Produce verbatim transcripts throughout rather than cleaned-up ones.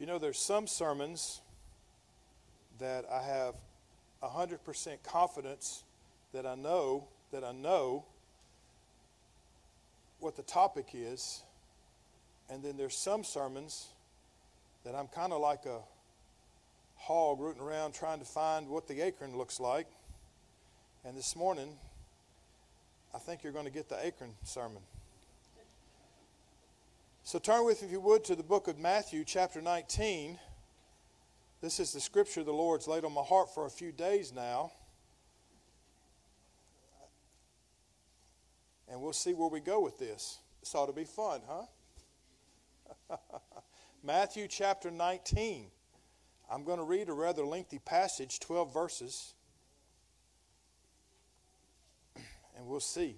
You know, there's some sermons that I have one hundred percent confidence that I know, that I know what the topic is. And then there's some sermons that I'm kind of like a hog rooting around trying to find what the acorn looks like. And this morning, I think you're going to get the acorn sermon. So turn with me, if you would, to the book of Matthew, chapter nineteen. This is the scripture the Lord's laid on my heart for a few days now. And we'll see where we go with this. This ought to be fun, huh? Matthew chapter nineteen. I'm going to read a rather lengthy passage, twelve verses. And we'll see.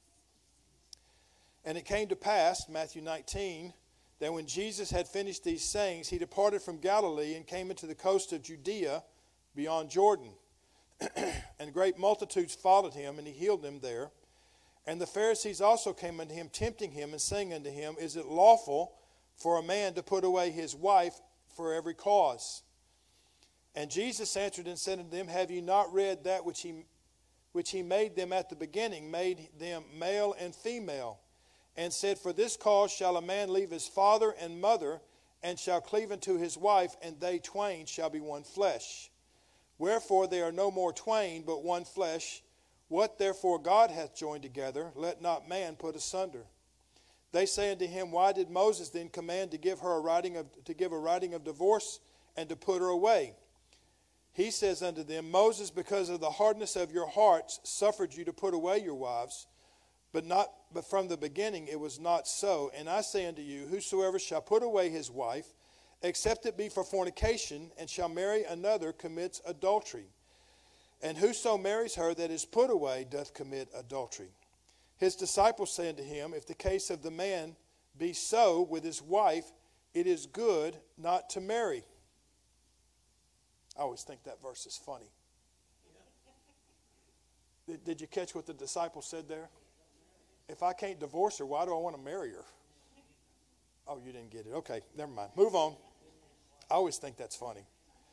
And it came to pass, Matthew nineteen, that when Jesus had finished these sayings, he departed from Galilee and came into the coast of Judea beyond Jordan. And great multitudes followed him, and he healed them there. And the Pharisees also came unto him, tempting him, and saying unto him, Is it lawful for a man to put away his wife for every cause? And Jesus answered and said unto them, Have ye not read that which he, which he made them at the beginning, made them male and female? And said, For this cause shall a man leave his father and mother, and shall cleave unto his wife, and they twain shall be one flesh. Wherefore they are no more twain, but one flesh. What therefore God hath joined together, let not man put asunder. They say unto him, Why did Moses then command to give her a writing of to give a writing of divorce, and to put her away? He says unto them, Moses, because of the hardness of your hearts, suffered you to put away your wives. But not, but from the beginning it was not so. And I say unto you, whosoever shall put away his wife, except it be for fornication, and shall marry another, commits adultery. And whoso marries her that is put away doth commit adultery. His disciples say unto him, If the case of the man be so with his wife, it is good not to marry. I always think that verse is funny. Did, did you catch what the disciples said there? If I can't divorce her, why do I want to marry her? Oh, you didn't get it. Okay, never mind. Move on. I always think that's funny.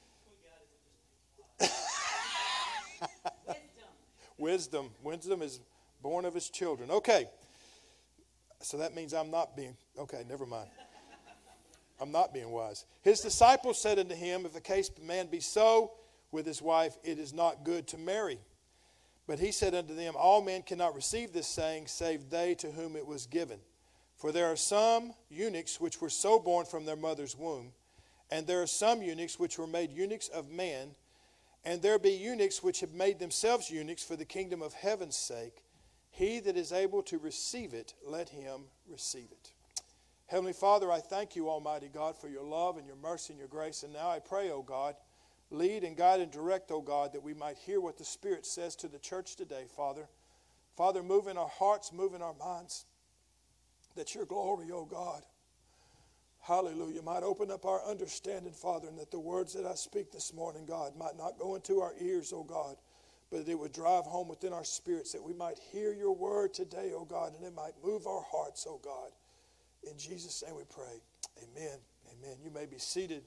Wisdom. Wisdom is born of his children. Okay. So that means I'm not being, okay, never mind. I'm not being wise. His disciples said unto him, If the case of man be so with his wife, it is not good to marry. But he said unto them, All men cannot receive this saying, save they to whom it was given. For there are some eunuchs which were so born from their mother's womb, and there are some eunuchs which were made eunuchs of men, and there be eunuchs which have made themselves eunuchs for the kingdom of heaven's sake. He that is able to receive it, let him receive it. Heavenly Father, I thank you, Almighty God, for your love and your mercy and your grace. And now I pray, O God, lead and guide and direct, O God, that we might hear what the Spirit says to the church today, Father. Father, move in our hearts, move in our minds, that your glory, O God, hallelujah, might open up our understanding, Father, and that the words that I speak this morning, God, might not go into our ears, O God, but that it would drive home within our spirits, that we might hear your word today, O God, and it might move our hearts, O God. In Jesus' name we pray. Amen. Amen. You may be seated.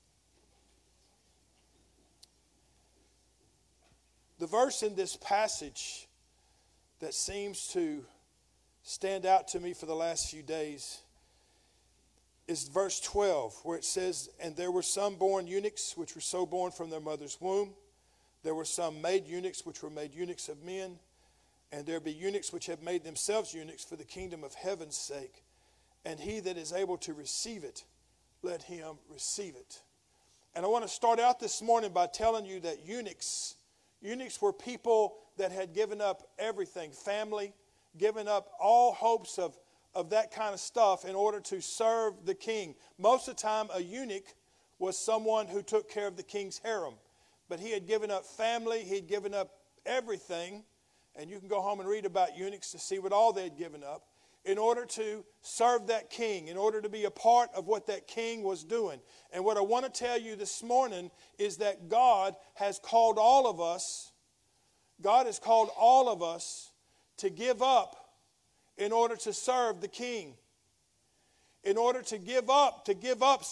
The verse in this passage that seems to stand out to me for the last few days is verse twelve, where it says, And there were some born eunuchs, which were so born from their mother's womb. There were some made eunuchs, which were made eunuchs of men. And there be eunuchs which have made themselves eunuchs for the kingdom of heaven's sake. And he that is able to receive it, let him receive it. And I want to start out this morning by telling you that eunuchs, eunuchs were people that had given up everything, family, given up all hopes of, of that kind of stuff in order to serve the king. Most of the time, a eunuch was someone who took care of the king's harem. But he had given up family, he had given up everything, and you can go home and read about eunuchs to see what all they had given up, in order to serve that king, in order to be a part of what that king was doing. And what I want to tell you this morning is that God has called all of us, God has called all of us to give up in order to serve the king. In order to give up, to give up some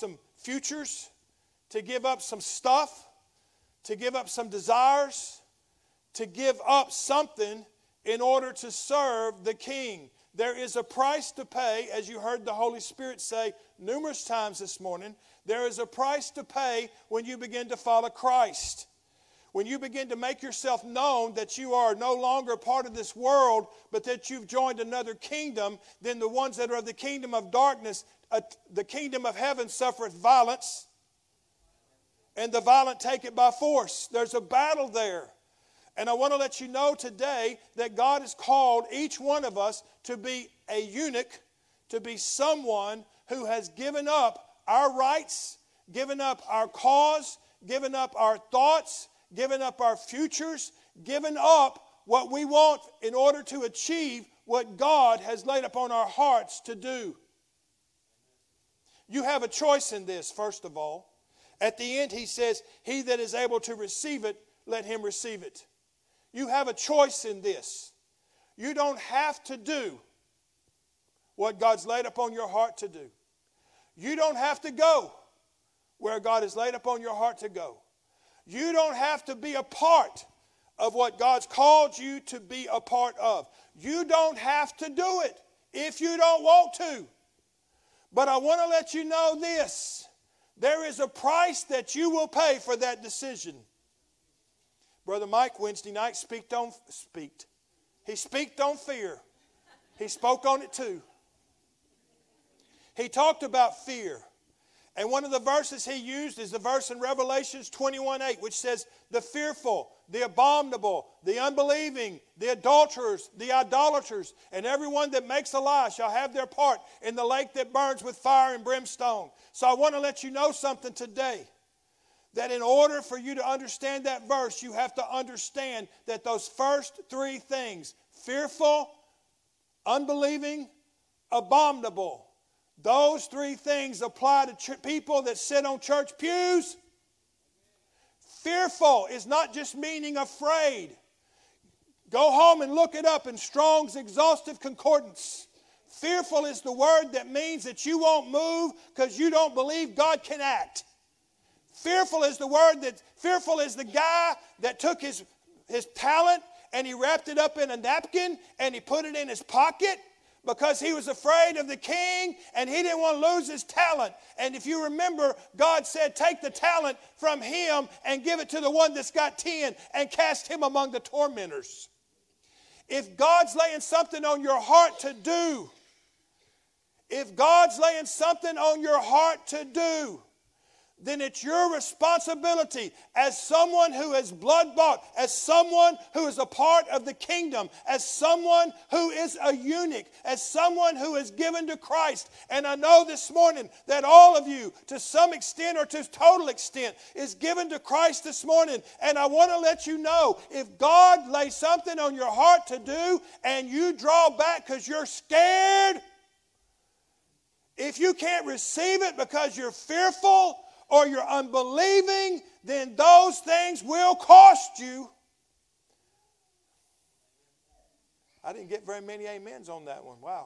futures, to give up some stuff, to give up some desires, to give up something in order to serve the King. There is a price to pay, as you heard the Holy Spirit say numerous times this morning. There is a price to pay when you begin to follow Christ. When you begin to make yourself known that you are no longer part of this world, but that you've joined another kingdom, then the ones that are of the kingdom of darkness, uh, the kingdom of heaven suffereth violence, and the violent take it by force. There's a battle there. And I want to let you know today that God has called each one of us to be a eunuch, to be someone who has given up our rights, given up our cause, given up our thoughts, given up our futures, given up what we want in order to achieve what God has laid upon our hearts to do. You have a choice in this, first of all. At the end, he says, he that is able to receive it, let him receive it. You have a choice in this. You don't have to do what God's laid upon your heart to do. You don't have to go where God has laid upon your heart to go. You don't have to be a part of what God's called you to be a part of. You don't have to do it if you don't want to. But I want to let you know this. There is a price that you will pay for that decision. Brother Mike Wednesday night speaked on, speaked. He speaked on fear. He spoke on it too. He talked about fear. And one of the verses he used is the verse in Revelations twenty-one eight, which says, the fearful, the abominable, the unbelieving, the adulterers, the idolaters, and everyone that makes a lie shall have their part in the lake that burns with fire and brimstone. So I want to let you know something today. That in order for you to understand that verse, you have to understand that those first three things, fearful, unbelieving, abominable, those three things apply to ch- people that sit on church pews. Fearful is not just meaning afraid. Go home and look it up in Strong's Exhaustive Concordance. Fearful is the word that means that you won't move because you don't believe God can act. Fearful is the word that, fearful is the guy that took his, his talent and he wrapped it up in a napkin and he put it in his pocket because he was afraid of the king and he didn't want to lose his talent. And if you remember, God said, take the talent from him and give it to the one that's got ten and cast him among the tormentors. If God's laying something on your heart to do, if God's laying something on your heart to do, then it's your responsibility as someone who is blood-bought, as someone who is a part of the kingdom, as someone who is a eunuch, as someone who is given to Christ. And I know this morning that all of you, to some extent or to total extent, is given to Christ this morning. And I want to let you know, if God lays something on your heart to do and you draw back because you're scared, if you can't receive it because you're fearful, or you're unbelieving, then those things will cost you. I didn't get very many amens on that one. Wow.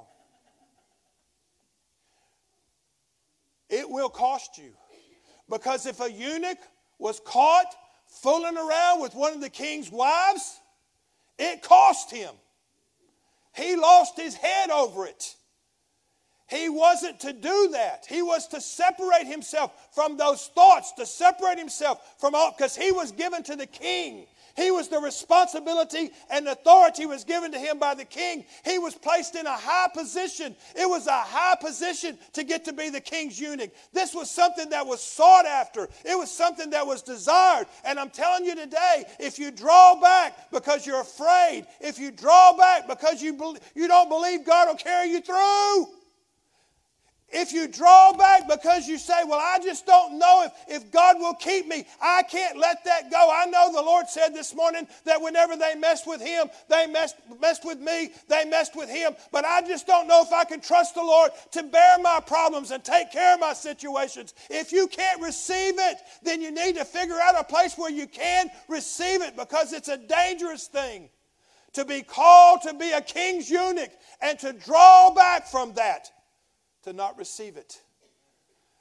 It will cost you. Because if a eunuch was caught fooling around with one of the king's wives, it cost him. He lost his head over it. He wasn't to do that. He was to separate himself from those thoughts, to separate himself from all, because he was given to the king. He was the responsibility and authority was given to him by the king. He was placed in a high position. It was a high position to get to be the king's eunuch. This was something that was sought after. It was something that was desired. And I'm telling you today, if you draw back because you're afraid, if you draw back because you, be, you don't believe God will carry you through, if you draw back because you say, well, I just don't know if, if God will keep me, I can't let that go. I know the Lord said this morning that whenever they messed with him, they messed, messed with me, they messed with him. But I just don't know if I can trust the Lord to bear my problems and take care of my situations. If you can't receive it, then you need to figure out a place where you can receive it, because it's a dangerous thing to be called to be a king's eunuch and to draw back from that, to not receive it.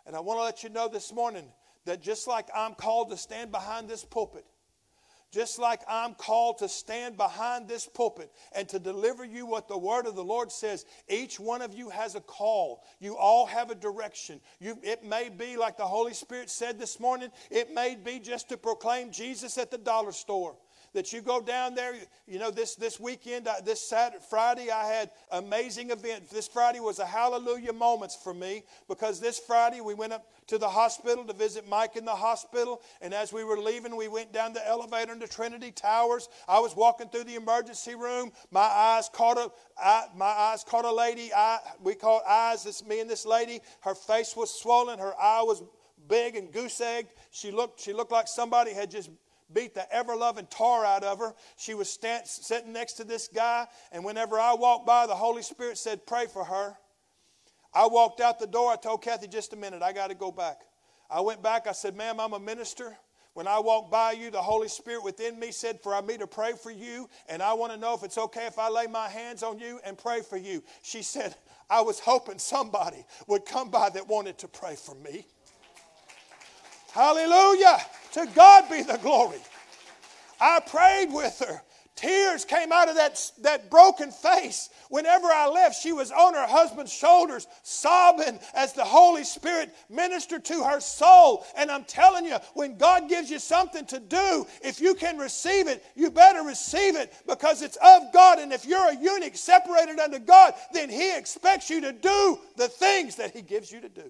And I want to let you know this morning that just like I'm called to stand behind this pulpit, just like I'm called to stand behind this pulpit and to deliver you what the word of the Lord says, each one of you has a call. You all have a direction. You, it may be, like the Holy Spirit said this morning, it may be just to proclaim Jesus at the dollar store. That you go down there, you know, this, this weekend, this Saturday, Friday, I had an amazing event. This Friday was a hallelujah moments for me, because this Friday we went up to the hospital to visit Mike in the hospital, and as we were leaving, we went down the elevator into Trinity Towers. I was walking through the emergency room. My eyes caught a, I, my eyes caught a lady. I, we caught eyes. It's me and this lady. Her face was swollen. Her eye was big and goose-egged. She looked, she looked like somebody had just beat the ever-loving tar out of her. She was stand, sitting next to this guy, and whenever I walked by, the Holy Spirit said, pray for her. I walked out the door. I told Kathy, just a minute, I got to go back. I went back. I said, ma'am, I'm a minister. When I walked by you, the Holy Spirit within me said for me to pray for you, and I want to know if it's okay if I lay my hands on you and pray for you. She said, I was hoping somebody would come by that wanted to pray for me. Hallelujah. To God be the glory. I prayed with her. Tears came out of that, that broken face. Whenever I left, she was on her husband's shoulders, sobbing as the Holy Spirit ministered to her soul. And I'm telling you, when God gives you something to do, if you can receive it, you better receive it, because it's of God. And if you're a eunuch separated unto God, then He expects you to do the things that He gives you to do.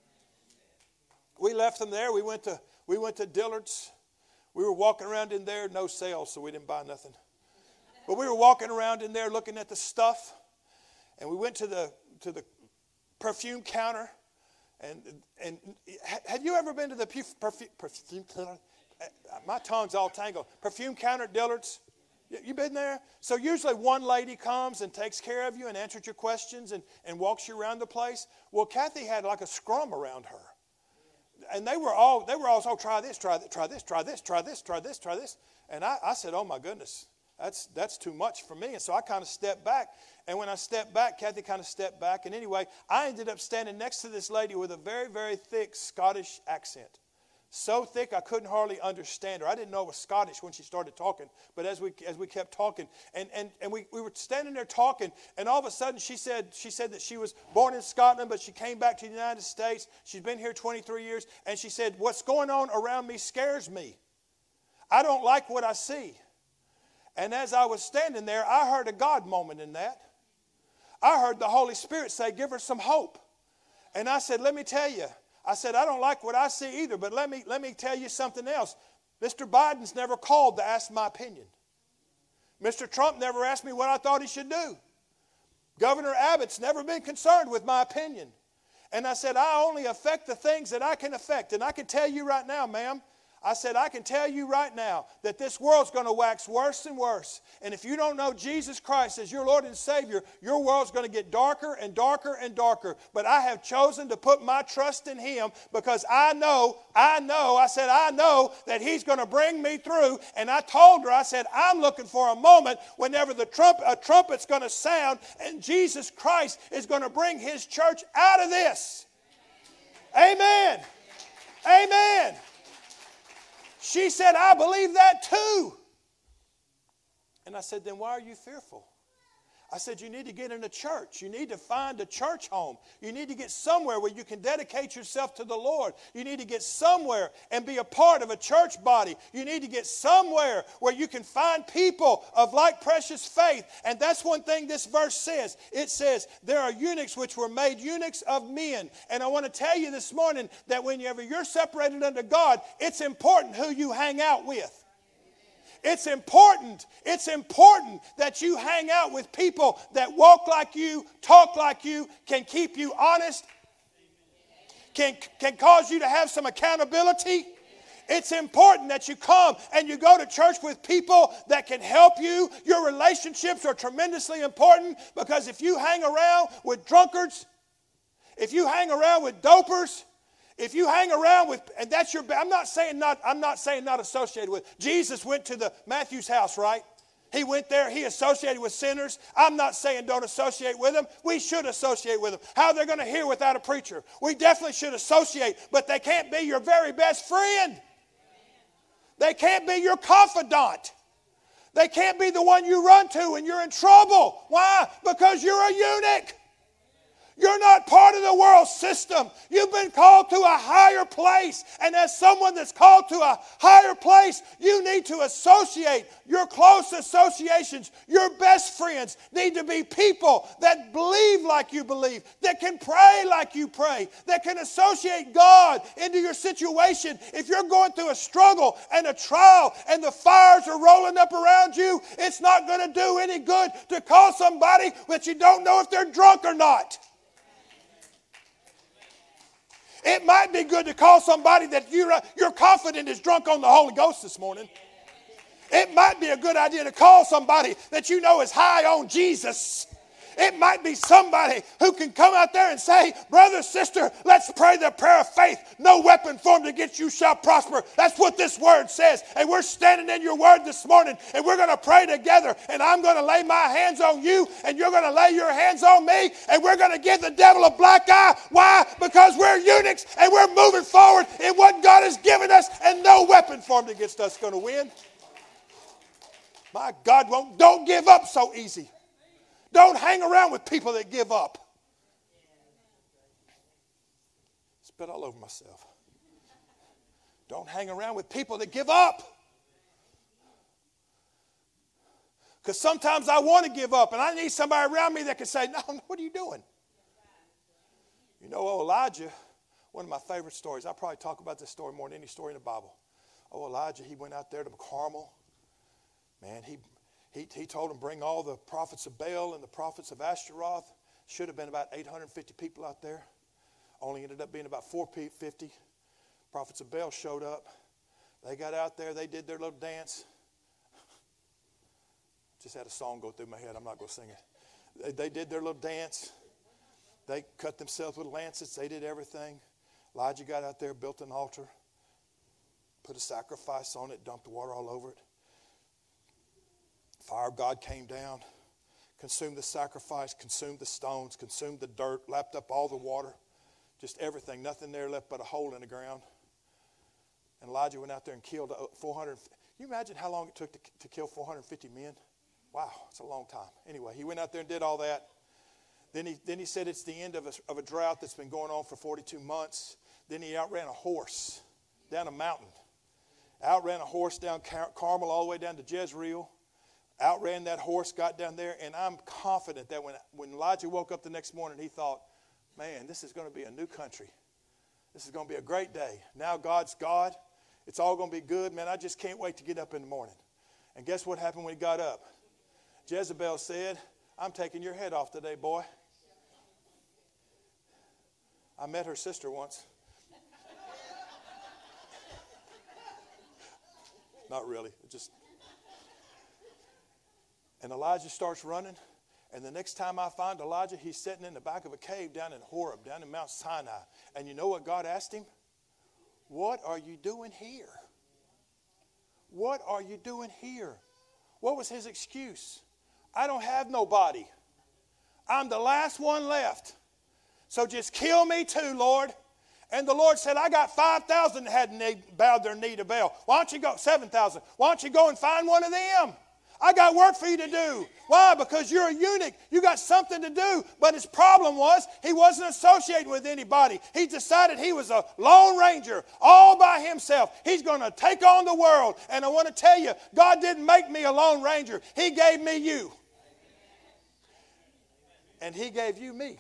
We left them there. We went to we went to Dillard's. We were walking around in there, no sales, so we didn't buy nothing. But we were walking around in there looking at the stuff, and we went to the to the perfume counter. And and have you ever been to the perfume perfume counter? My tongue's all tangled. Perfume counter at Dillard's. You been there? So usually one lady comes and takes care of you and answers your questions and, and walks you around the place. Well, Kathy had like a scrum around her. And they were all, they were all, oh, try this, try this, try this, try this, try this, try this, try this. And I, I said, oh my goodness, that's that's too much for me. And so I kind of stepped back. And when I stepped back, Kathy kind of stepped back. And anyway, I ended up standing next to this lady with a very, very thick Scottish accent. So thick I couldn't hardly understand her. I didn't know it was Scottish when she started talking. But as we as we kept talking, and, and, and we, we were standing there talking, and all of a sudden she said she said that she was born in Scotland, but she came back to the United States. She's been here twenty-three years, and she said, what's going on around me scares me. I don't like what I see. And as I was standing there, I heard a God moment in that. I heard the Holy Spirit say, give her some hope. And I said, let me tell you, I said, I don't like what I see either, but let me, let me tell you something else. Mister Biden's never called to ask my opinion. Mister Trump never asked me what I thought he should do. Governor Abbott's never been concerned with my opinion. And I said, I only affect the things that I can affect. And I can tell you right now, ma'am, I said, I can tell you right now that this world's going to wax worse and worse. And if you don't know Jesus Christ as your Lord and Savior, your world's going to get darker and darker and darker. But I have chosen to put my trust in Him because I know, I know, I said, I know that He's going to bring me through. And I told her, I said, I'm looking for a moment whenever the trump, a trumpet's going to sound and Jesus Christ is going to bring His church out of this. Amen. Amen. She said, I believe that too. And I said, then why are you fearful? I said, you need to get in a church. You need to find a church home. You need to get somewhere where you can dedicate yourself to the Lord. You need to get somewhere and be a part of a church body. You need to get somewhere where you can find people of like precious faith. And that's one thing this verse says. It says, there are eunuchs which were made eunuchs of men. And I want to tell you this morning that whenever you're separated unto God, it's important who you hang out with. It's important, it's important that you hang out with people that walk like you, talk like you, can keep you honest, can, can cause you to have some accountability. It's important that you come and you go to church with people that can help you. Your relationships are tremendously important because if you hang around with drunkards, if you hang around with dopers, if you hang around with, and that's your, I'm not saying not, I'm not saying not associated with. Jesus went to the Matthew's house, right? He went there. He associated with sinners. I'm not saying don't associate with them. We should associate with them. How are they going to hear without a preacher? We definitely should associate, but they can't be your very best friend. They can't be your confidant. They can't be the one you run to when you're in trouble. Why? Because you're a eunuch. You're not part of the world system. You've been called to a higher place. And as someone that's called to a higher place, you need to associate. Your close associations, your best friends need to be people that believe like you believe, that can pray like you pray, that can associate God into your situation. If you're going through a struggle and a trial and the fires are rolling up around you, it's not going to do any good to call somebody that you don't know if they're drunk or not. It might be good to call somebody that you're, you're confident is drunk on the Holy Ghost this morning. It might be a good idea to call somebody that you know is high on Jesus. It might be somebody who can come out there and say, brother, sister, let's pray the prayer of faith. No weapon formed against you shall prosper. That's what this word says. And we're standing in your word this morning, and we're going to pray together. And I'm going to lay my hands on you, and you're going to lay your hands on me, and we're going to give the devil a black eye. Why? Because we're eunuchs, and we're moving forward in what God has given us, and no weapon formed against us is going to win. My God, won't, don't give up so easy. Don't hang around with people that give up. Spit all over myself. Don't hang around with people that give up. Because sometimes I want to give up, and I need somebody around me that can say, no, what are you doing? You know, oh, Elijah, one of my favorite stories. I probably talk about this story more than any story in the Bible. Oh, Elijah, he went out there to Carmel. Man, he... He, he told them, bring all the prophets of Baal and the prophets of Ashtaroth. Should have been about eight hundred fifty people out there. Only ended up being about four hundred fifty. Prophets of Baal showed up. They got out there. They did their little dance. Just had a song go through my head. I'm not going to sing it. They, they did their little dance. They cut themselves with lancets. They did everything. Elijah got out there, built an altar, put a sacrifice on it, dumped the water all over it. Fire of God came down, consumed the sacrifice, consumed the stones, consumed the dirt, lapped up all the water, just everything. Nothing there left but a hole in the ground. And Elijah went out there and killed four hundred. Can you imagine how long it took to, to kill four hundred fifty men? Wow, it's a long time. Anyway, he went out there and did all that. Then he, then he said it's the end of a, of a drought that's been going on for forty-two months. Then he outran a horse down a mountain. Outran a horse down Car- Carmel all the way down to Jezreel. Outran that horse, got down there, and I'm confident that when, when Elijah woke up the next morning, he thought, man, this is going to be a new country. This is going to be a great day. Now God's God. It's all going to be good. Man, I just can't wait to get up in the morning. And guess what happened when he got up? Jezebel said, I'm taking your head off today, boy. I met her sister once. Not really, just... And Elijah starts running. And the next time I find Elijah, he's sitting in the back of a cave down in Horeb, down in Mount Sinai. And you know what God asked him? What are you doing here? What are you doing here? What was his excuse? I don't have nobody. I'm the last one left. So just kill me too, Lord. And the Lord said, I got five thousand that hadn't bowed their knee to Baal. Why don't you go, seven thousand. Why don't you go and find one of them? I got work for you to do. Why? Because you're a eunuch. You got something to do. But his problem was he wasn't associating with anybody. He decided he was a lone ranger all by himself. He's going to take on the world. And I want to tell you, God didn't make me a lone ranger. He gave me you. And he gave you me.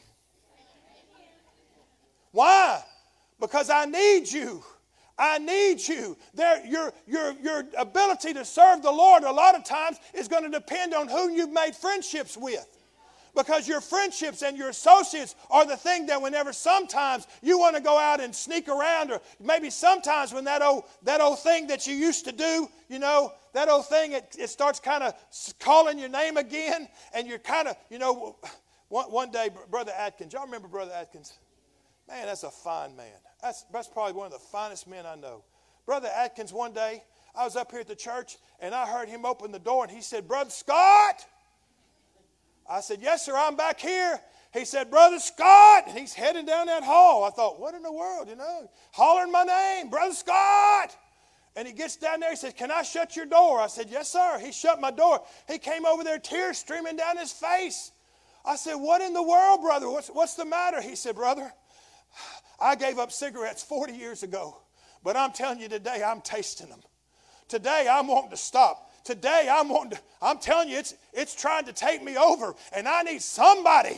Why? Because I need you. I need you. There, your, your, your ability to serve the Lord a lot of times is going to depend on who you've made friendships with. Because your friendships and your associates are the thing that whenever sometimes you want to go out and sneak around, or maybe sometimes when that old, that old thing that you used to do, you know, that old thing, it, it starts kind of calling your name again, and you're kind of, you know, one, one day, Brother Atkins, y'all remember Brother Atkins? Man, that's a fine man. That's, that's probably one of the finest men I know. Brother Atkins, one day, I was up here at the church, and I heard him open the door, and he said, Brother Scott. I said, yes, sir, I'm back here. He said, Brother Scott. And he's heading down that hall. I thought, what in the world, you know? Hollering my name, Brother Scott. And he gets down there. He says, can I shut your door? I said, yes, sir. He shut my door. He came over there, tears streaming down his face. I said, what in the world, brother? What's, what's the matter? He said, brother, I gave up cigarettes forty years ago. But I'm telling you today, I'm tasting them. Today, I'm wanting to stop. Today, I'm wanting to, I'm telling you, it's, it's trying to take me over. And I need somebody.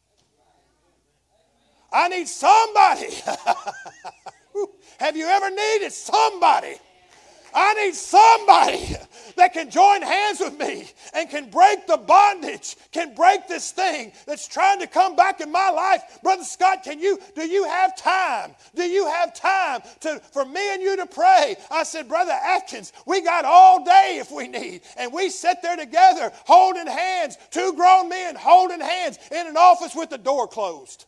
I need somebody. Have you ever needed somebody? I need somebody that can join hands with me and can break the bondage, can break this thing that's trying to come back in my life. Brother Scott, can you, do you have time? Do you have time to, for me and you to pray? I said, Brother Atkins, we got all day if we need. And we sit there together holding hands, two grown men holding hands in an office with the door closed.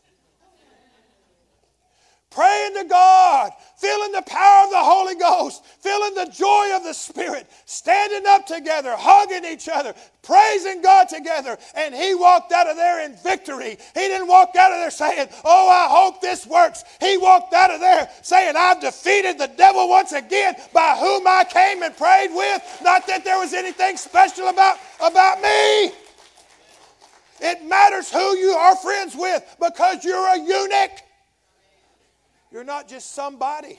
Praying to God, feeling the power of the Holy Ghost, feeling the joy of the Spirit, standing up together, hugging each other, praising God together. And he walked out of there in victory. He didn't walk out of there saying, oh, I hope this works. He walked out of there saying, I've defeated the devil once again by whom I came and prayed with. Not that there was anything special about, about me. It matters who you are friends with because you're a eunuch. You're not just somebody.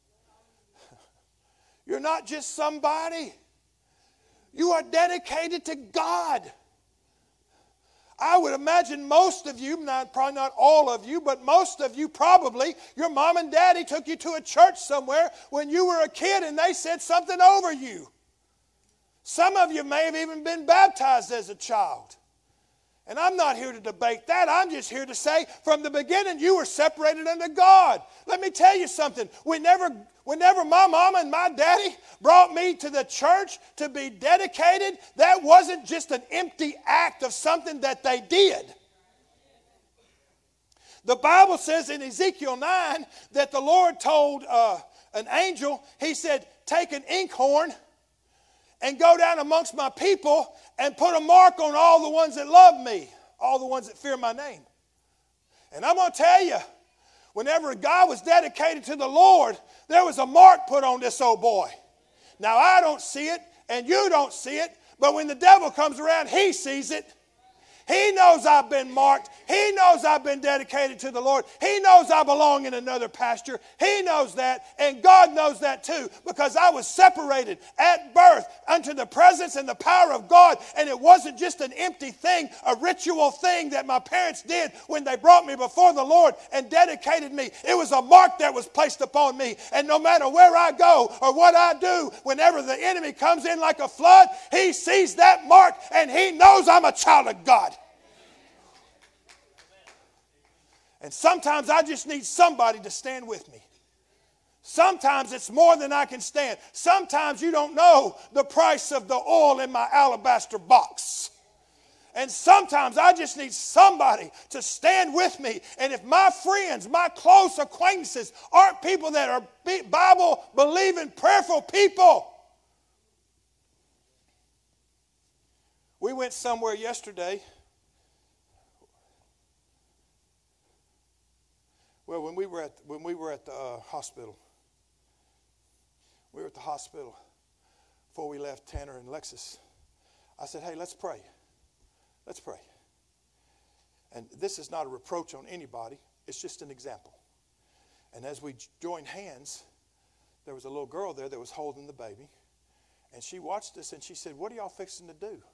You're not just somebody. You are dedicated to God. I would imagine most of you, not, probably not all of you, but most of you probably, your mom and daddy took you to a church somewhere when you were a kid and they said something over you. Some of you may have even been baptized as a child. And I'm not here to debate that. I'm just here to say from the beginning you were separated unto God. Let me tell you something. Whenever, whenever my mama and my daddy brought me to the church to be dedicated, that wasn't just an empty act of something that they did. The Bible says in Ezekiel nine that the Lord told uh, an angel, he said, take an inkhorn and go down amongst my people and put a mark on all the ones that love me, all the ones that fear my name. And I'm going to tell you, whenever a guy was dedicated to the Lord, there was a mark put on this old boy. Now, I don't see it, and you don't see it, but when the devil comes around, he sees it. He knows I've been marked. He knows I've been dedicated to the Lord. He knows I belong in another pasture. He knows that, and God knows that too, because I was separated at birth unto the presence and the power of God, and it wasn't just an empty thing, a ritual thing that my parents did when they brought me before the Lord and dedicated me. It was a mark that was placed upon me, and no matter where I go or what I do, whenever the enemy comes in like a flood, he sees that mark, and he knows I'm a child of God. And sometimes I just need somebody to stand with me. Sometimes it's more than I can stand. Sometimes you don't know the price of the oil in my alabaster box. And sometimes I just need somebody to stand with me. And if my friends, my close acquaintances aren't people that are Bible-believing, prayerful people. We went somewhere yesterday. Well, when we were at when we were at the uh, hospital, we were at the hospital before we left Tanner and Lexus. I said, "Hey, let's pray. Let's pray." And this is not a reproach on anybody; it's just an example. And as we joined hands, there was a little girl there that was holding the baby, and she watched us and she said, "What are y'all fixing to do?"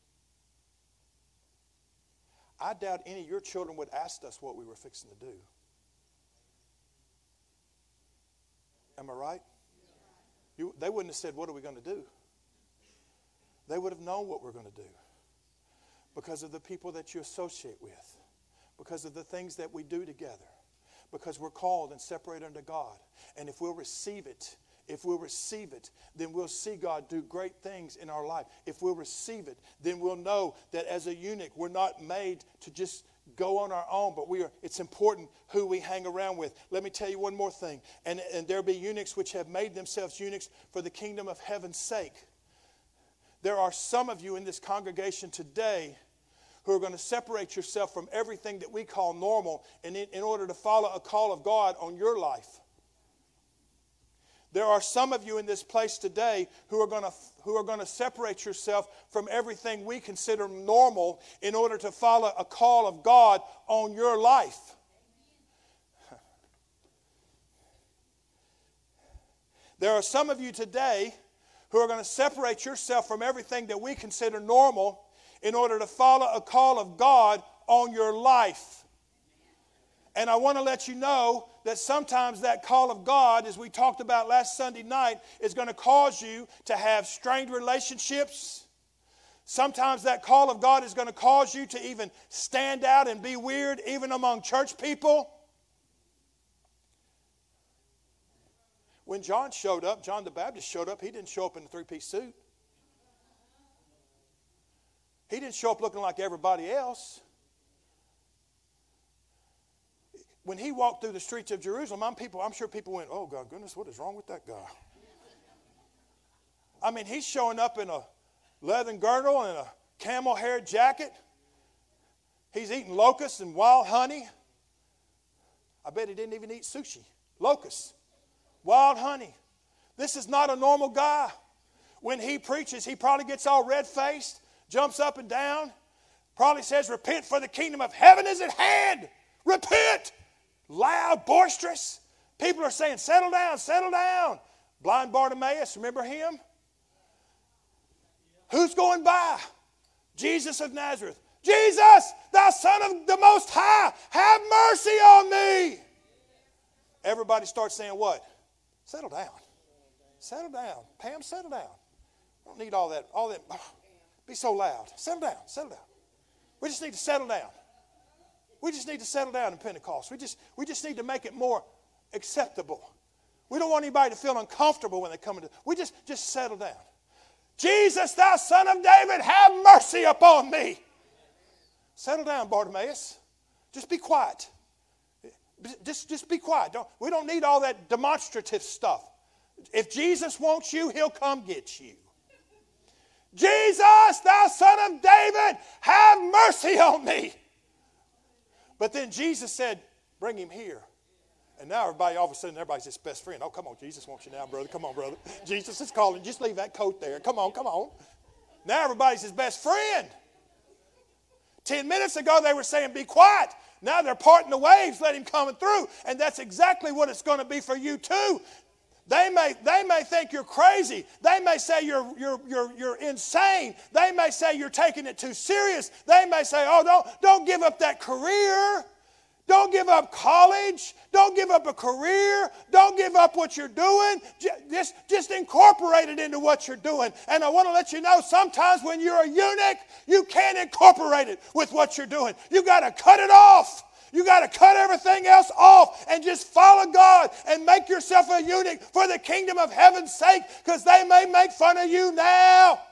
I doubt any of your children would ask us what we were fixing to do. Am I right? You, they wouldn't have said, what are we going to do? They would have known what we're going to do because of the people that you associate with, because of the things that we do together, because we're called and separated unto God. And if we'll receive it, if we'll receive it, then we'll see God do great things in our life. If we'll receive it, then we'll know that as a eunuch, we're not made to just go on our own, but we are, it's important who we hang around with. Let me tell you one more thing. And, and there be eunuchs which have made themselves eunuchs for the kingdom of heaven's sake. There are some of you in this congregation today who are going to separate yourself from everything that we call normal in, in order to follow a call of God on your life. There are some of you in this place today who are going to who are going to separate yourself from everything we consider normal in order to follow a call of God on your life. There are some of you today who are going to separate yourself from everything that we consider normal in order to follow a call of God on your life. And I want to let you know that sometimes that call of God, as we talked about last Sunday night, is going to cause you to have strained relationships. Sometimes that call of God is going to cause you to even stand out and be weird, even among church people. When John showed up, John the Baptist showed up, he didn't show up in a three-piece suit. He didn't show up looking like everybody else. When he walked through the streets of Jerusalem, I'm, people, I'm sure people went, oh, God, goodness, what is wrong with that guy? I mean, he's showing up in a leather girdle and a camel hair jacket. He's eating locusts and wild honey. I bet he didn't even eat sushi. Locusts, wild honey. This is not a normal guy. When he preaches, he probably gets all red-faced, jumps up and down, probably says, repent, for the kingdom of heaven is at hand. Repent. Loud, boisterous. People are saying, settle down, settle down. Blind Bartimaeus, remember him? Who's going by? Jesus of Nazareth. Jesus, thou Son of the Most High, have mercy on me. Everybody starts saying what? Settle down. Settle down. Pam, settle down. Don't need all that, all that. Be so loud. Settle down, settle down. We just need to settle down. We just need to settle down in Pentecost. We just, we just need to make it more acceptable. We don't want anybody to feel uncomfortable when they come into. We just, just settle down. Jesus, thou Son of David, have mercy upon me. Settle down, Bartimaeus. Just be quiet. Just, just be quiet. Don't, we don't need all that demonstrative stuff. If Jesus wants you, he'll come get you. Jesus, thou Son of David, have mercy on me. But then Jesus said, bring him here. And now everybody, all of a sudden, everybody's his best friend. Oh, come on, Jesus wants you now, brother. Come on, brother. Jesus is calling. Just leave that coat there. Come on, come on. Now everybody's his best friend. Ten minutes ago, they were saying, be quiet. Now they're parting the waves, let him come through. And that's exactly what it's going to be for you too. They may, they may think you're crazy. They may say you're, you're, you're, you're insane. They may say you're taking it too serious. They may say, oh, don't, don't give up that career. Don't give up college. Don't give up a career. Don't give up what you're doing. Just, just incorporate it into what you're doing. And I want to let you know, sometimes when you're a eunuch, you can't incorporate it with what you're doing. You got to cut it off. You got to cut everything else off and just follow God and make yourself a eunuch for the kingdom of heaven's sake, because they may make fun of you now.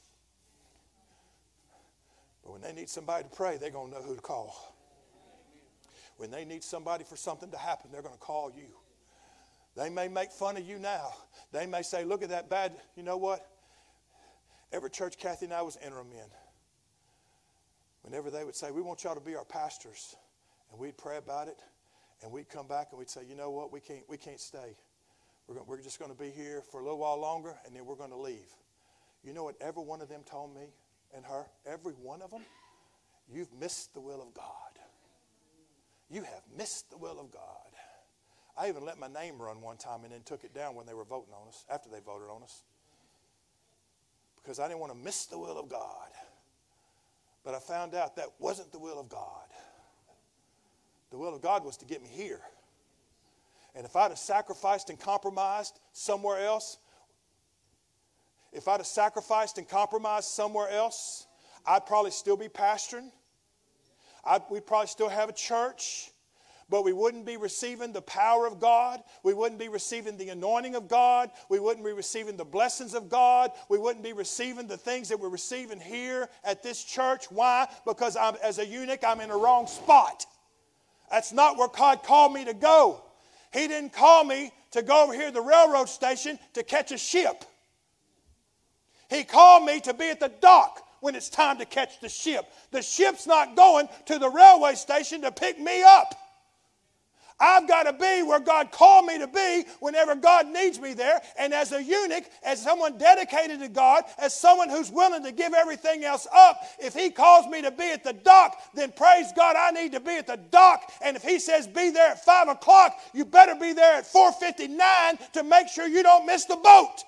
But when they need somebody to pray, they're going to know who to call. When they need somebody for something to happen, they're going to call you. They may make fun of you now. They may say, look at that bad, you know what? Every church Kathy and I was interim in, whenever they would say, we want y'all to be our pastors, and we'd pray about it, and we'd come back and we'd say, you know what, we can't, we can't stay. We're, going, we're just going to be here for a little while longer, and then we're going to leave. You know what every one of them told me and her? Every one of them? You've missed the will of God. You have missed the will of God. I even let my name run one time and then took it down when they were voting on us, after they voted on us, because I didn't want to miss the will of God. But I found out that wasn't the will of God. The will of God was to get me here. And if I'd have sacrificed and compromised somewhere else, if I'd have sacrificed and compromised somewhere else, I'd probably still be pastoring. I'd, we'd probably still have a church. but we wouldn't be receiving the power of God. We wouldn't be receiving the anointing of God. We wouldn't be receiving the blessings of God. We wouldn't be receiving the things that we're receiving here at this church. Why? Because I'm, as a eunuch, I'm in the wrong spot. That's not where God called me to go. He didn't call me to go over here to the railroad station to catch a ship. He called me to be at the dock when it's time to catch the ship. The ship's not going to the railway station to pick me up. I've got to be where God called me to be whenever God needs me there. And as a eunuch, as someone dedicated to God, as someone who's willing to give everything else up, if He calls me to be at the dock, then praise God, I need to be at the dock. And if He says be there at five o'clock, you better be there at four fifty-nine to make sure you don't miss the boat.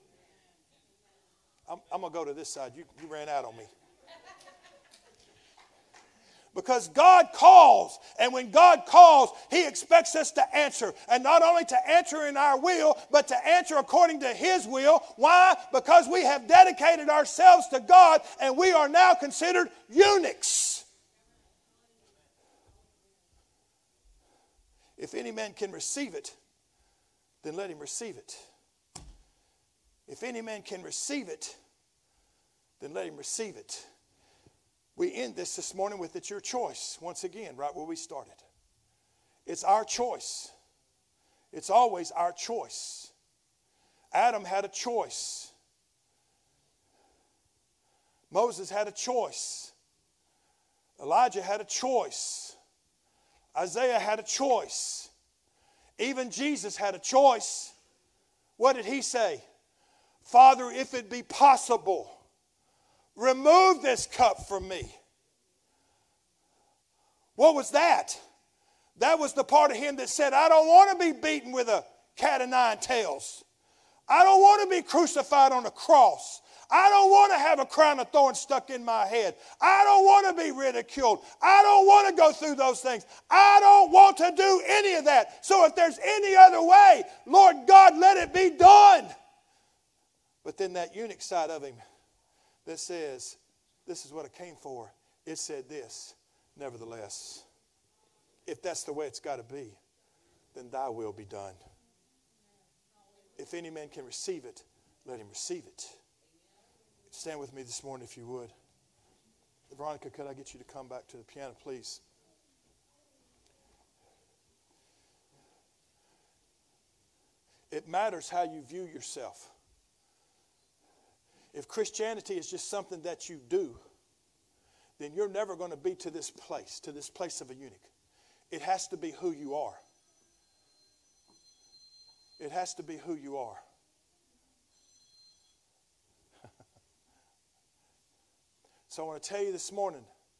I'm, I'm going to go to this side. You, you ran out on me. Because God calls, and when God calls, He expects us to answer. And not only to answer in our will, but to answer according to His will. Why? Because we have dedicated ourselves to God, and we are now considered eunuchs. If any man can receive it, then let him receive it. If any man can receive it, then let him receive it. We end this this morning with it's your choice, once again, right where we started. It's our choice. It's always our choice. Adam had a choice. Moses had a choice. Elijah had a choice. Isaiah had a choice. Even Jesus had a choice. What did He say? Father, if it be possible, remove this cup from me. What was that? That was the part of Him that said, I don't want to be beaten with a cat of nine tails. I don't want to be crucified on a cross. I don't want to have a crown of thorns stuck in my head. I don't want to be ridiculed. I don't want to go through those things. I don't want to do any of that. So if there's any other way, Lord God, let it be done. But then that eunuch side of Him that says, this is what I came for, it said this, nevertheless, if that's the way it's got to be, then thy will be done. If any man can receive it, let him receive it. Stand with me this morning if you would. Veronica, could I get you to come back to the piano, please? It matters how you view yourself. If Christianity is just something that you do, then you're never going to be to this place, to this place of a eunuch. It has to be who you are. It has to be who you are. So I want to tell you this morning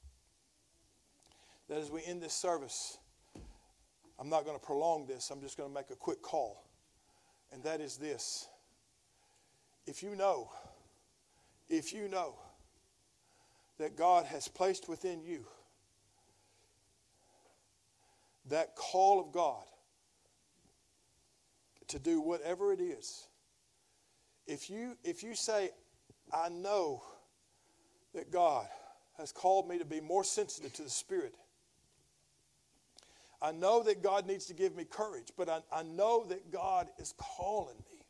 that as we end this service, I'm not going to prolong this. I'm just going to make a quick call. And that is this. If you know If you know that God has placed within you that call of God to do whatever it is, if you, if you say, I know that God has called me to be more sensitive to the Spirit, I know that God needs to give me courage, but I, I know that God is calling me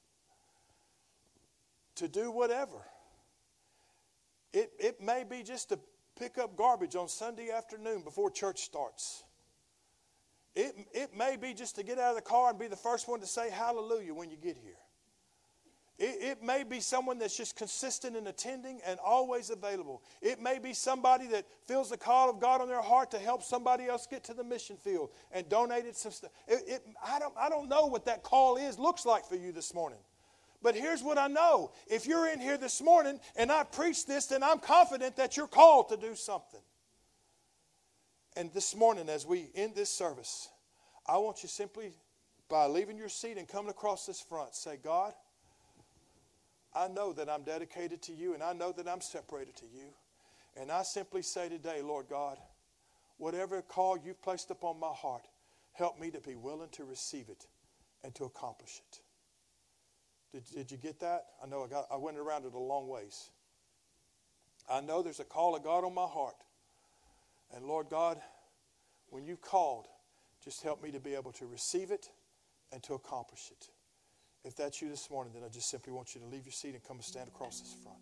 to do whatever. It, it may be just to pick up garbage on Sunday afternoon before church starts. It, it may be just to get out of the car and be the first one to say hallelujah when you get here. It, it may be someone that's just consistent in attending and always available. It may be somebody that feels the call of God on their heart to help somebody else get to the mission field and donated some stuff. It, it, I don't, I don't know what that call is, looks like for you this morning. But here's what I know. If you're in here this morning and I preach this, then I'm confident that you're called to do something. And this morning, as we end this service, I want you simply, by leaving your seat and coming across this front, say, God, I know that I'm dedicated to you and I know that I'm separated to you. And I simply say today, Lord God, whatever call you've placed upon my heart, help me to be willing to receive it and to accomplish it. Did, did you get that? I know I got. I went around it a long ways. I know there's a call of God on my heart. And Lord God, when you called, Just help me to be able to receive it and to accomplish it. If that's you this morning, then I just simply want you to leave your seat and come and stand across this front.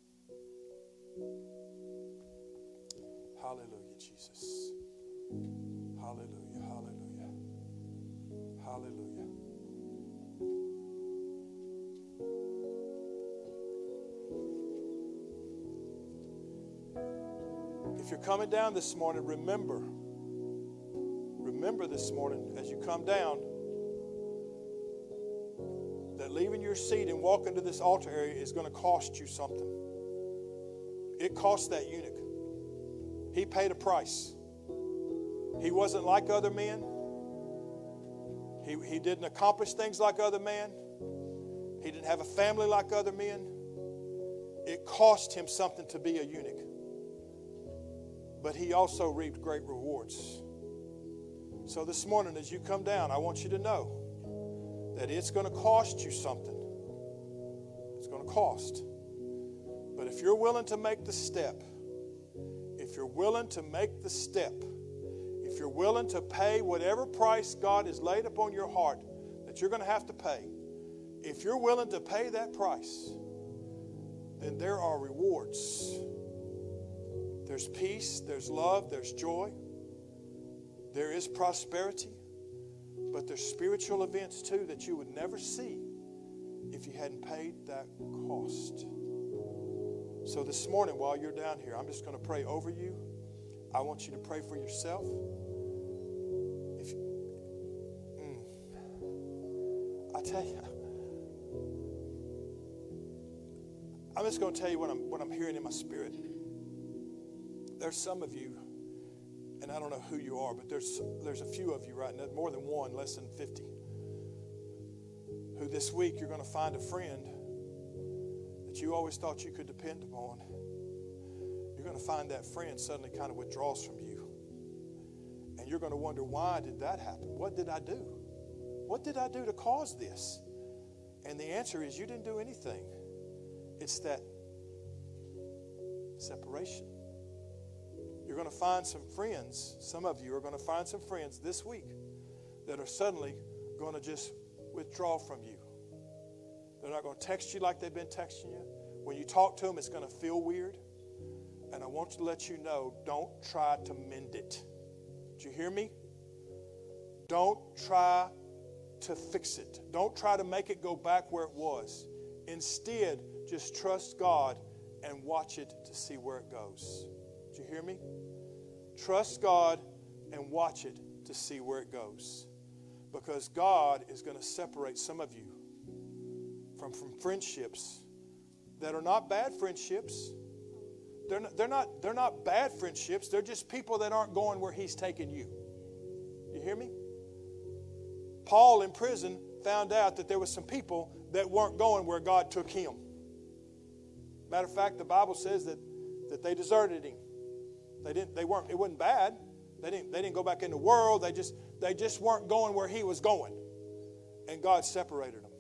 Hallelujah, Jesus. Hallelujah, hallelujah, hallelujah. If you're coming down this morning, remember, remember this morning as you come down that leaving your seat and walking to this altar area is going to cost you something. It cost that eunuch. He paid a price. He wasn't like other men. He, he didn't accomplish things like other men. He didn't have a family like other men. It cost him something to be a eunuch. But he also reaped great rewards. So this morning as you come down, I want you to know that it's going to cost you something. It's going to cost. But if you're willing to make the step, if you're willing to make the step, if you're willing to pay whatever price God has laid upon your heart that you're going to have to pay, if you're willing to pay that price, then there are rewards. There's peace, there's love, there's joy, there is prosperity, but there's spiritual events too that you would never see if you hadn't paid that cost. So this morning while you're down here, I'm just going to pray over you. I want you to pray for yourself. If you, mm, I tell you, I'm just going to tell you what I'm what I'm hearing in my spirit. There's some of you, and I don't know who you are, but there's there's a few of you right now, more than one, less than fifty, who this week you're going to find a friend that you always thought you could depend upon. You're going to find that friend suddenly kind of withdraws from you. And you're going to wonder, why did that happen? What did I do? What did I do to cause this? And the answer is you didn't do anything. It's that separation. You're going to find some friends, some of you are going to find some friends this week that are suddenly going to just withdraw from you. They're not going to text you like they've been texting you. When you talk to them, it's going to feel weird. And I want to let you know, don't try to mend it. Did you hear me? Don't try to fix it. Don't try to make it go back where it was. Instead, just trust God and watch it to see where it goes. Did you hear me? Trust God and watch it to see where it goes. Because God is going to separate some of you from, from friendships that are not bad friendships. They're not, they're not, they're not bad friendships. They're just people that aren't going where He's taking you. You hear me? Paul in prison found out that there was some people that weren't going where God took him. Matter of fact, the Bible says that, that they deserted him. They didn't. They weren't. It wasn't bad. They didn't. They didn't go back in the world. They just. They just weren't going where he was going, and God separated them.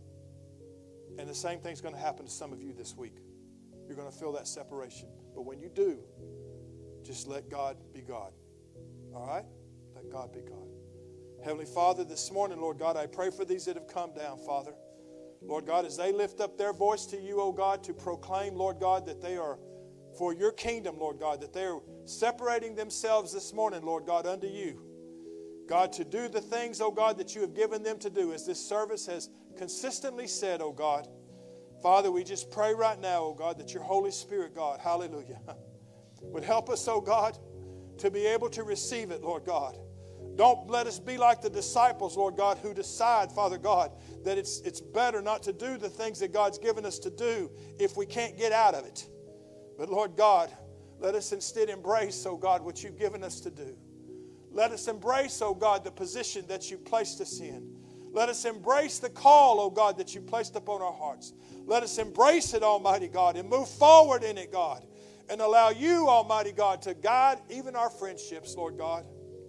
And the same thing's going to happen to some of you this week. You're going to feel that separation. But when you do, just let God be God. All right? Let God be God. Heavenly Father, this morning, Lord God, I pray for these that have come down, Father. Lord God, as they lift up their voice to you, oh God, to proclaim, Lord God, that they are for your kingdom, Lord God, that they are separating themselves this morning, Lord God, unto you. God, to do the things, oh God, that you have given them to do, as this service has consistently said, oh God. Father, we just pray right now, oh God, that your Holy Spirit, God, hallelujah, would help us, oh God, to be able to receive it, Lord God. Don't let us be like the disciples, Lord God, who decide, Father God, that it's, it's better not to do the things that God's given us to do if we can't get out of it. But Lord God, let us instead embrace, oh God, what you've given us to do. Let us embrace, oh God, the position that you placed us in. Let us embrace the call, oh God, that you placed upon our hearts. Let us embrace it, Almighty God, and move forward in it, God, and allow you, Almighty God, to guide even our friendships, Lord God.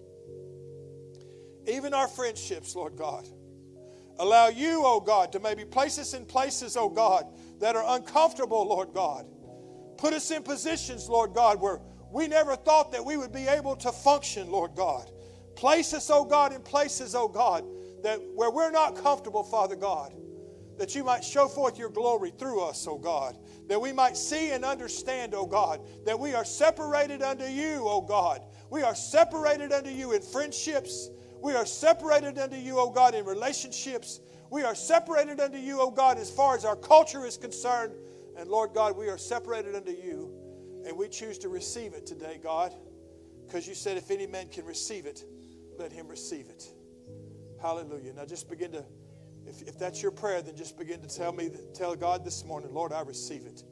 Even our friendships, Lord God. Allow you, oh God, to maybe place us in places, oh God, that are uncomfortable, Lord God. Put us in positions, Lord God, where we never thought that we would be able to function, Lord God. Place us, oh God, in places, oh God, that where we're not comfortable, Father God, that you might show forth your glory through us, oh God, that we might see and understand, oh God, that we are separated unto you, oh God. We are separated unto you in friendships. We are separated unto you, oh God, in relationships. We are separated unto you, oh God, as far as our culture is concerned. And Lord God, we are separated unto you, and we choose to receive it today, God, because you said if any man can receive it, let him receive it. Hallelujah. Now just begin to, if, if that's your prayer, then just begin to tell me, tell God this morning, Lord, I receive it.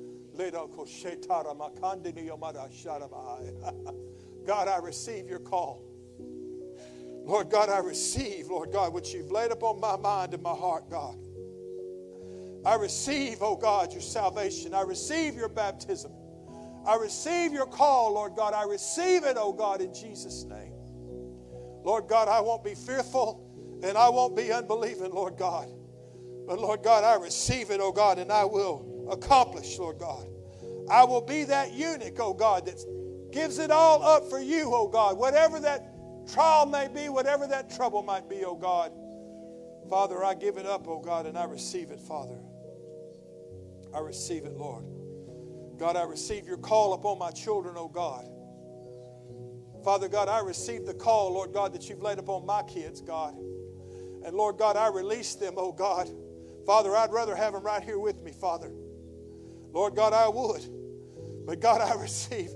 God, I receive your call. Lord God, I receive, Lord God, what you've laid upon my mind and my heart, God. I receive, oh God, your salvation. I receive your baptism. I receive your call, Lord God. I receive it, oh God, in Jesus' name. Lord God, I won't be fearful and I won't be unbelieving, Lord God. But Lord God, I receive it, oh God, and I will accomplish, Lord God. I will be that eunuch, oh God, that gives it all up for you, oh God. Whatever that trial may be, whatever that trouble might be, oh God. Father, I give it up, oh God, and I receive it, Father. I receive it, Lord. God, I receive your call upon my children, oh God. Father God, I receive the call, Lord God, that you've laid upon my kids, God. And Lord God, I release them, oh God. Father, I'd rather have them right here with me, Father. Lord God, I would. But God, I receive.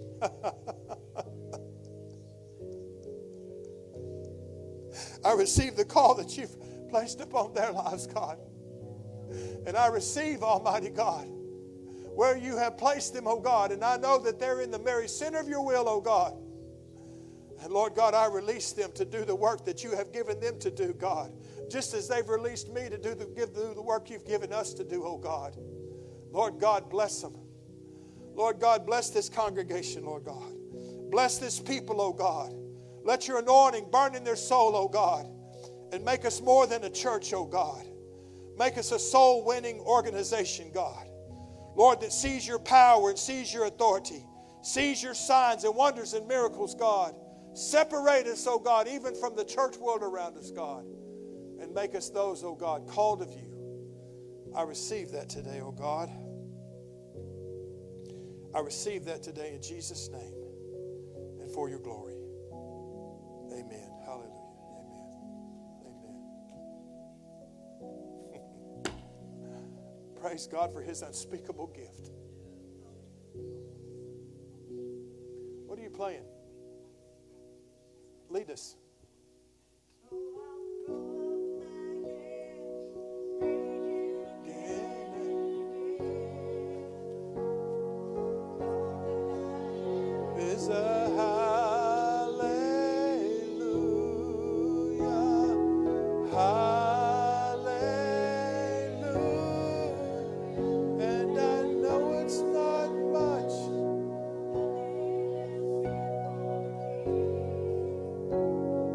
I receive the call that you've placed upon their lives, God. And I receive, Almighty God, where you have placed them, oh God. And I know that they're in the very center of your will, oh God. And Lord God, I release them to do the work that you have given them to do, God. Just as they've released me to do the, give the, the work you've given us to do, oh God. Lord God, bless them. Lord God, bless this congregation, Lord God. Bless this people, oh God. Let your anointing burn in their soul, oh God. And make us more than a church, oh God. Make us a soul-winning organization, God. Lord, that sees your power and sees your authority. Sees your signs and wonders and miracles, God. Separate us, oh God, even from the church world around us, God. And make us those, oh God, called of you. I receive that today, oh God. I receive that today in Jesus' name and for your glory. Amen. Hallelujah. Amen. Amen. Praise God for his unspeakable gift. What are you playing? Lead us. Is a hallelujah, hallelujah, and I know it's not much.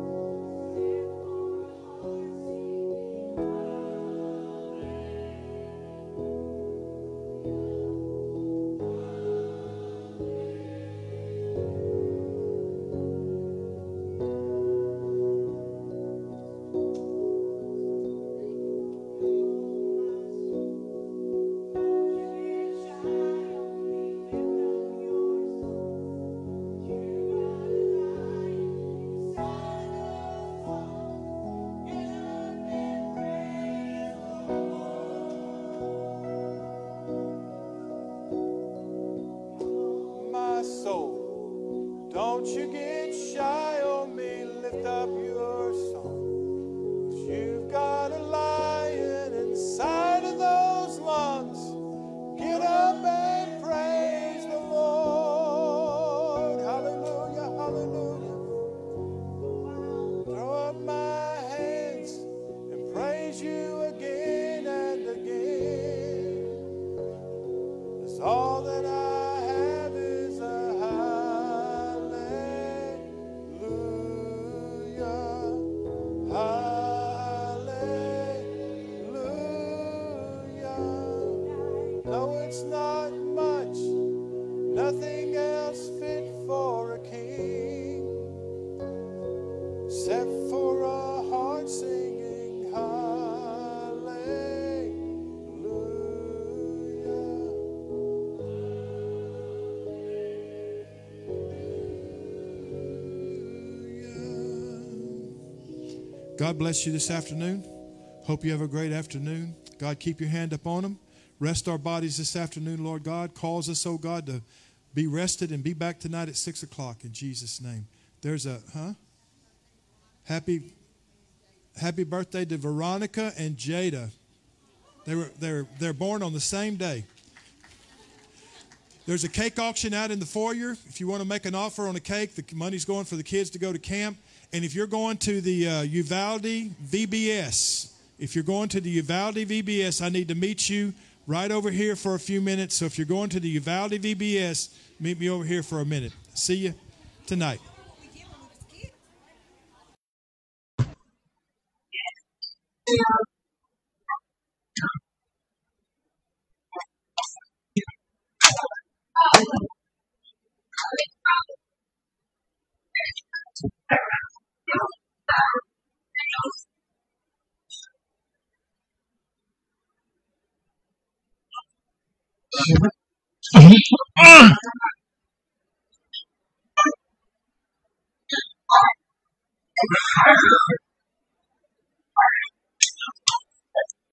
God bless you this afternoon. Hope you have a great afternoon. God, keep your hand up on them. Rest our bodies this afternoon, Lord God. Cause us, oh God, to be rested and be back tonight at six o'clock in Jesus' name. There's a, huh? Happy, happy birthday to Veronica and Jada. They were, they're, they're born on the same day. There's a cake auction out in the foyer. If you want to make an offer on a cake, the money's going for the kids to go to camp. And if you're going to the uh, Uvalde V B S, if you're going to the Uvalde V B S, I need to meet you right over here for a few minutes. So if you're going to the Uvalde V B S, meet me over here for a minute. See you tonight.